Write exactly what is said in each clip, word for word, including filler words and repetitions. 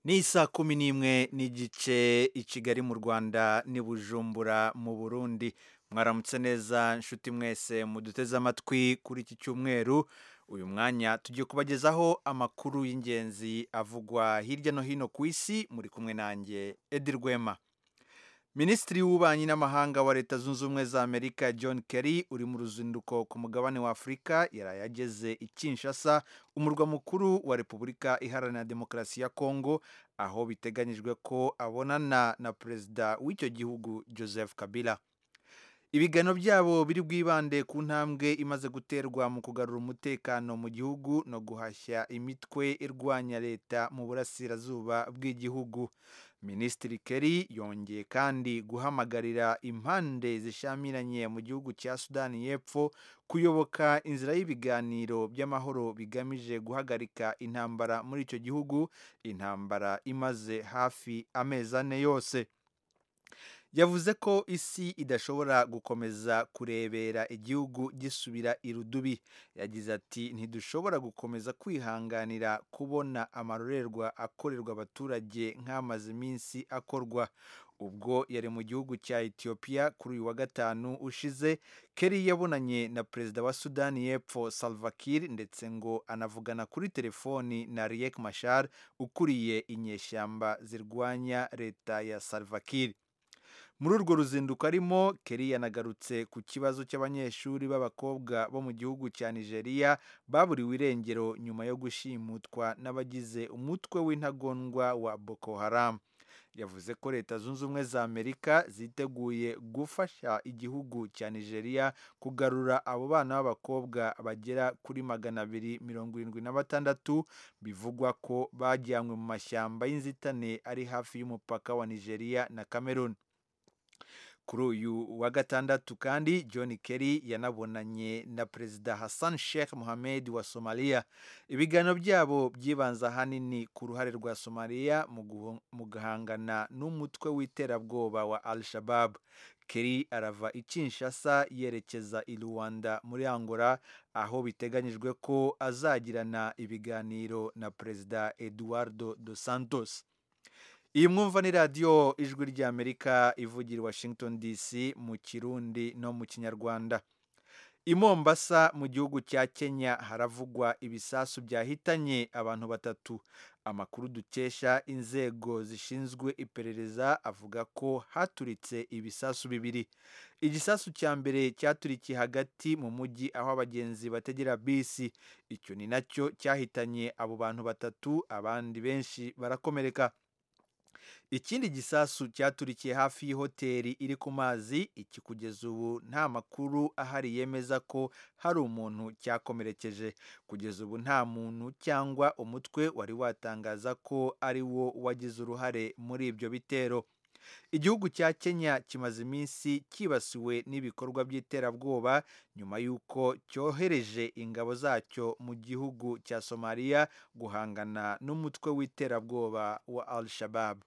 Ni saa kumi n'imwe n'igice i Kigali mu Rwanda n'i Bujumbura mu Burundi. Mwaramutse neza nshuti mwese muduteze amatwi kuri iki cyumweru. Uyu mwanya tugiye kubagezaho amakuru y'ingenzi avugwa hirya no hino ku isi, muri kumwe nanjye Edi Rwema. Minisitiri w'ububanyi n'amahanga wa Leta Zunze Ubumwe za Amerika John Kerry uri mu ruzinduko ku mugabane wa Afurika yaraye ageze i Kinshasa, umurwa mukuru wa Repubulika Iharanira Demokarasi ya Kongo, aho biteganyijwe ko abonana na perezida w'icyo gihugu Joseph Kabila. Ibiganiro byabo biri bwibande ku ntambwe imaze guterwa mu kugarura umutekano mu gihugu no guhashya imitwe irwanya leta mu burasirazuba bw'igihugu. Minisitiri Kerry yongeye kandi guhamagarira impande zishamiranye mu gihugu cya Sudani y'Epfo kuyoboka inzira y'ibiganiro by'amahoro bigamije guhagarika intambara muri icyo gihugu, intambara imaze hafi amezi ane yose. Yavuze ko isi idashobora gukomeza kurebera igihugu gisubira irudubi. Yagize ati ntidushobora gukomeza kwihanganira kubona amarorerwa akorerwa abaturage nk'amaze iminsi akorwa. Ubwo yari mu gihugu cya Ethiopia kuri uyu wa gatanu ushize, Kerry yabonanye na perezida wa Sudani y'Epfo Salva Kiir ndetse ngo anavugana kuri telefoni na Riek Machar ukuriye inyeshyamba zirwanya leta ya Salva Kiir. Muri urwo ruzinduko arimo, Kerry yanagarutse ku kibazo cy'abanyeshuri b'abakobwa bo mu gihugu cya Nigeria baburiwe irengero nyuma yo gushimutwa n'abagize umutwe w'intagondwa wa Boko Haram. Yavuze ko Leta Zunze Ubumwe za Amerika ziteguye gufasha igihugu cya Nigeria kugarura abo bana b'abakobwa bagera kuri magana abiri mirongo irindwi na batandatu bivugwa ko bajyanywe mu mashyamba y'inzitane ari hafi y'umupaka wa Nigeria na Cameroon. Kuri uyu wa gatandatu kandi John Kerry yanabonanye na perezida Hassan Sheikh Mohamed wa Somalia. Ibiganiro byabo byibanza ahanini ku ruhare rwa Somalia mu guhangana n'umutwe w'iterabwoba wa Al-Shabaab. Kerry arava i Kinshasa yerekeza i Luanda muri Angola, aho biteganyijwe ko azagirana ibiganiro na perezida Eduardo dos Santos. Iyi mwumva ni radiyo ijwi ry'Amerika ivugira i Washington D C mu Kirundi no mu Kinyarwanda. I Mombasa mu gihugu cya Kenya haravugwa ibisasu byahitanye abantu batatu. Amakuru dukesha inzego zishinzwe iperereza avuga ko haturitse ibisasu bibiri. Igisasu cya mbere cyaturikiye hagati mu mujyi aho abagenzi bategera bisi. Icyo ni nacyo cyahitanye abo bantu batatu, abandi benshi barakomereka. Ikindi gisasu cyaturikiye hafi y'ihoteli iri ku mazi. Iki kugeza ubu nta makuru ahari yemeza ko hari umuntu cyakomerekeje. Kugeza ubu nta muntu cyangwa umutwe wari watangaza ko ari wo wagize uruhare muri ibyo bitero. Igihugu cya Kenya kimaze iminsi kibasiwe n'ibikorwa by'iterabwoba nyuma y'uko cyohereje ingabo zacyo mu gihugu cya Somalia guhangana n'umutwe w'iterabwoba wa Al-Shabaab.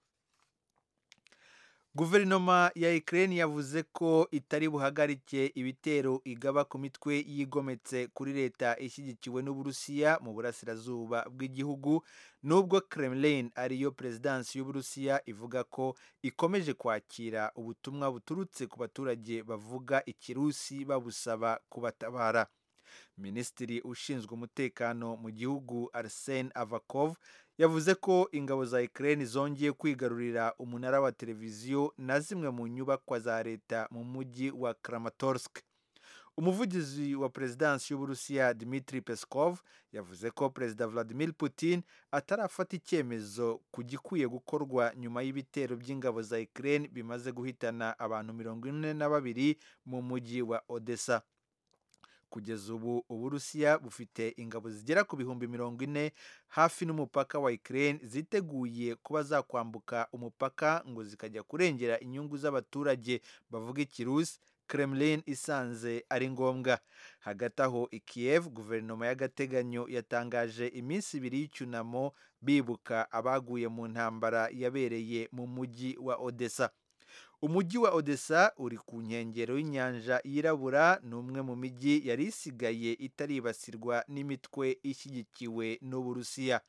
Guverinoma ya Ukraine yavuze ko itari buhagarike ibitero igaba ku mitwe yigometse kuri leta ishyigikiwe n'Uburusiya mu burasirazuba bw'igihugu, nubwo Kremlin ariyo perezidansi y'Uburusiya ivuga ko ikomeje kwakira ubutumwa buturutse ku baturage bavuga Ikirusi babusaba kubatabara. Minisitiri ushinzwe umutekano mu gihugu Arsen Avakov yavuze ko ingabo za Ukraine zongeye kwigarurira umunara wa televiziyo na zimwe mu nyubakwa za leta mu mujyi wa Kramatorsk. Umuvugizi wa perezidansi y'Uburusiya Dmitry Peskov yavuze ko Perezida Vladimir Putin atarafata icyemezo ku gikwiye gukorwa nyuma y'ibitero by'ingabo za Ukraine bimaze guhitana abantu mirongo ine na babiri mu mujyi wa Odessa. Kugeza ubu Uburusiya bufite ingabo zigera ku bihumbi mirongo ine hafi n'umupaka wa Ukraine ziteguye kuba zakwambuka umupaka ngo zikajya kurengera inyungu z'abaturage bavuga Ikirusi, Kremlin isanze ari ngombwa. Hagati aho i Kiev, guverinoma y'agateganyo yatangaje iminsi ibiri y'icyunamo bibuka abaguye mu ntambara yabereye mu mujyi wa Odessa. Umujyi wa Odessa uri ku nkengero y'inyanja yirabura, ni umwe mu mijyi yari isigaye itaribasirwa n'imitwe ishyigikiwe n'Uburusiya.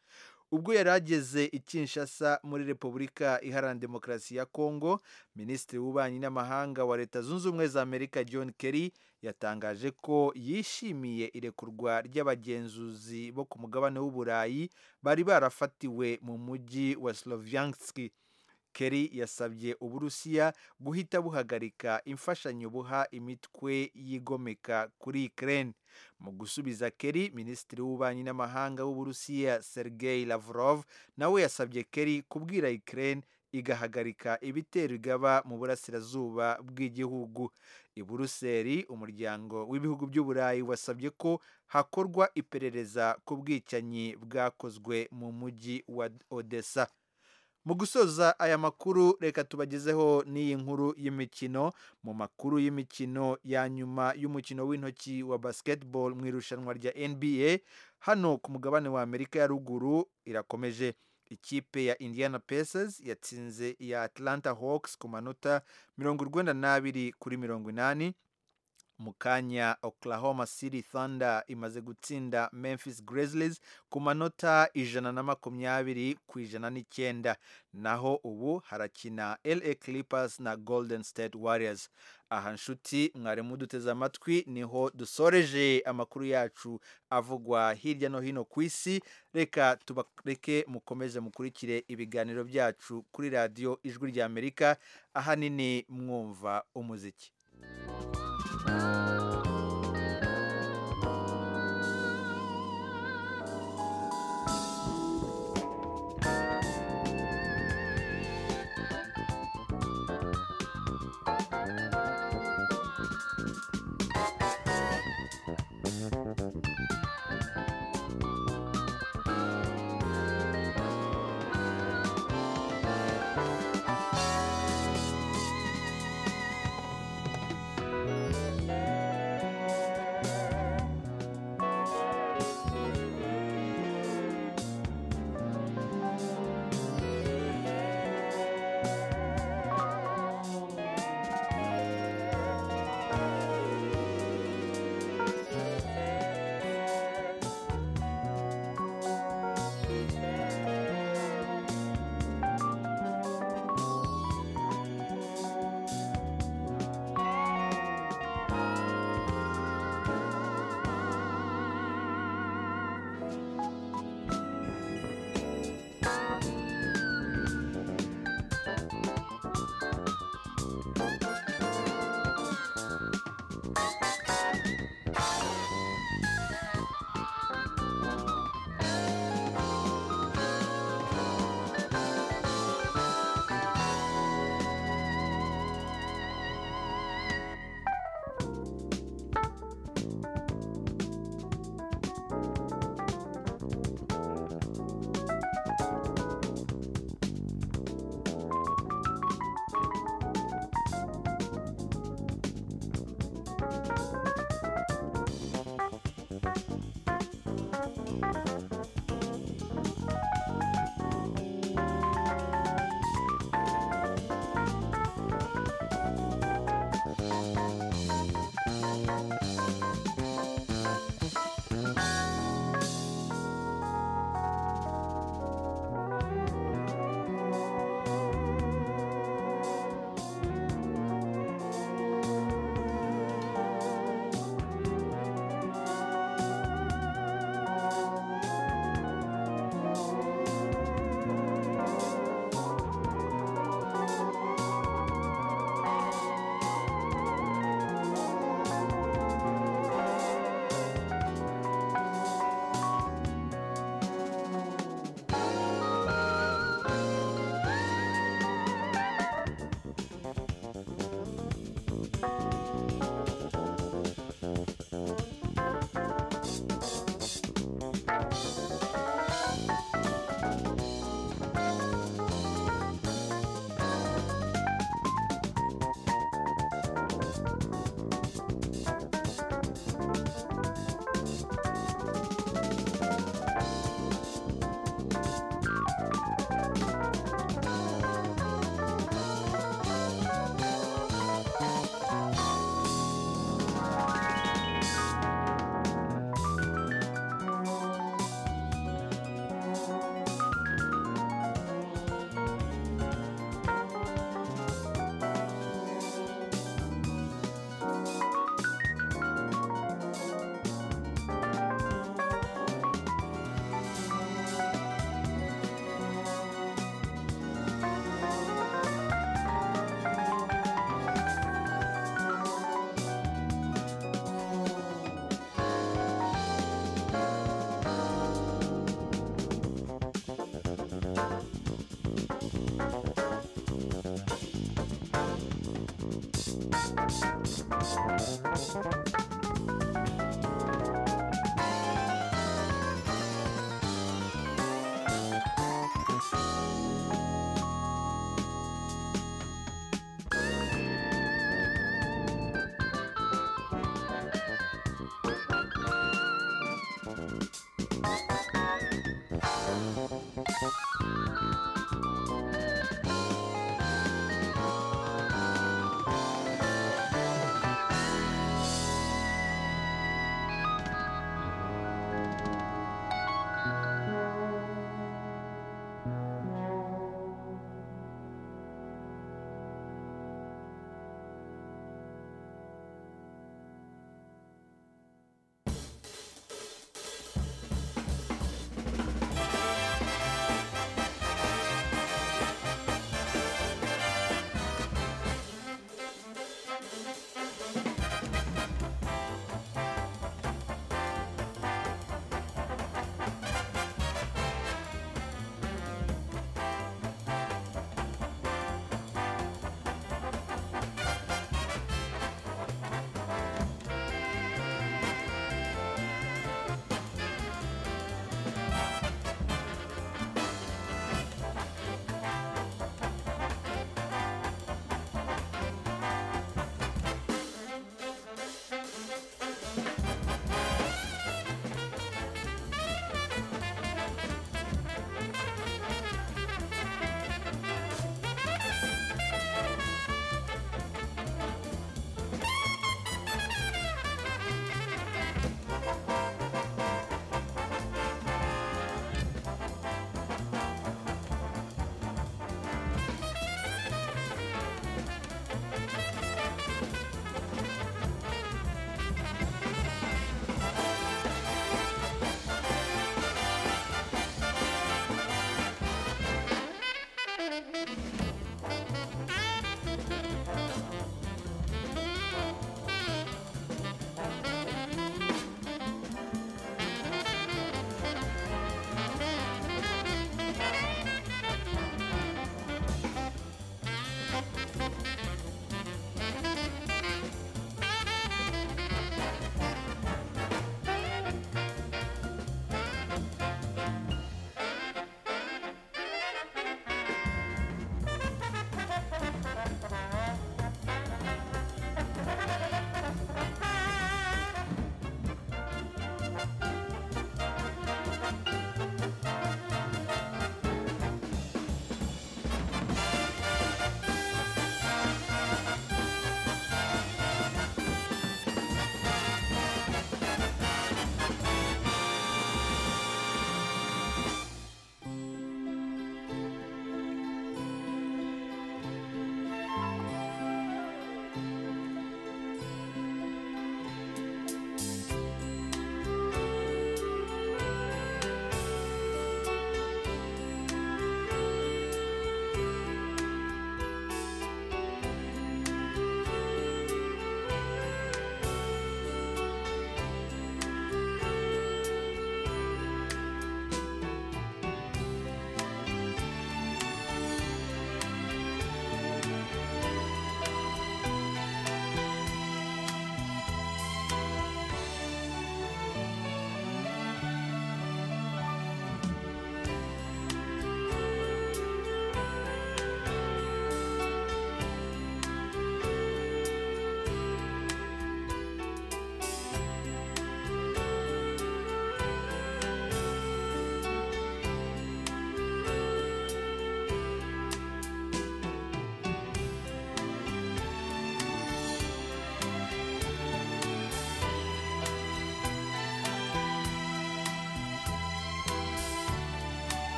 ubwo yari ageze i Kinshasa muri Repubulika Iharanira Demokarasi ya Kongo. Minisitiri w'Ububanyi n'Amahanga wa Leta Zunze Ubumwe za Amerika John Kerry yatangaje ko yishimiye irekurwa ry'abagenzuzi bo ku mugabane w'Uburayi bari barafatiwe mu mujyi wa Sloviansk. Kerry yasabye Uburusiya guhita buhagarika imfashanyo buha imitwe yigomeka kuri Ukraine. Mu gusubiza Kerry, Minisitiri w'Ububanyi n'Amahanga w'Uburusiya Sergei Lavrov nawe yasabye Kerry kubwira Ukraine igahagarika ibitero igaba mu burasirazuba bw'igihugu. I Buruseli, umuryango w'ibihugu by'Uburayi wasabye ko hakorwa iperereza ku bwicanyi bwakozwe mu mujyi wa Odessa. Mu gusoza aya makuru, reka tubagezeho n'iyi nkuru y'imikino. Mu makuru y'imikino ya nyuma y'umukino w'intoki wa basketball mu irushanwa rya N B A hano ku mugabane wa Amerika ya ruguru irakomeje. Ikipe ya Indiana Pacers yatsinze ya Atlanta Hawks ku manota mirongo urwenda n'abiri kuri mirongo inani. Mu kanya Oklahoma City Thunder imaze gutsinda Memphis Grizzlies ku manota ijana na makumyabiri ku ijana n'icyenda. Naho ubu harakina L A Clippers na Golden State Warriors. Aha nshuti mwari muduteze amatwi niho dusoreje amakuru yacu avugwa hirya no hino ku isi. Reka tubareke mukomeze mukurikire ibiganiro byacu kuri radiyo Ijwi rya Amerika, ahanini mwumva umuziki.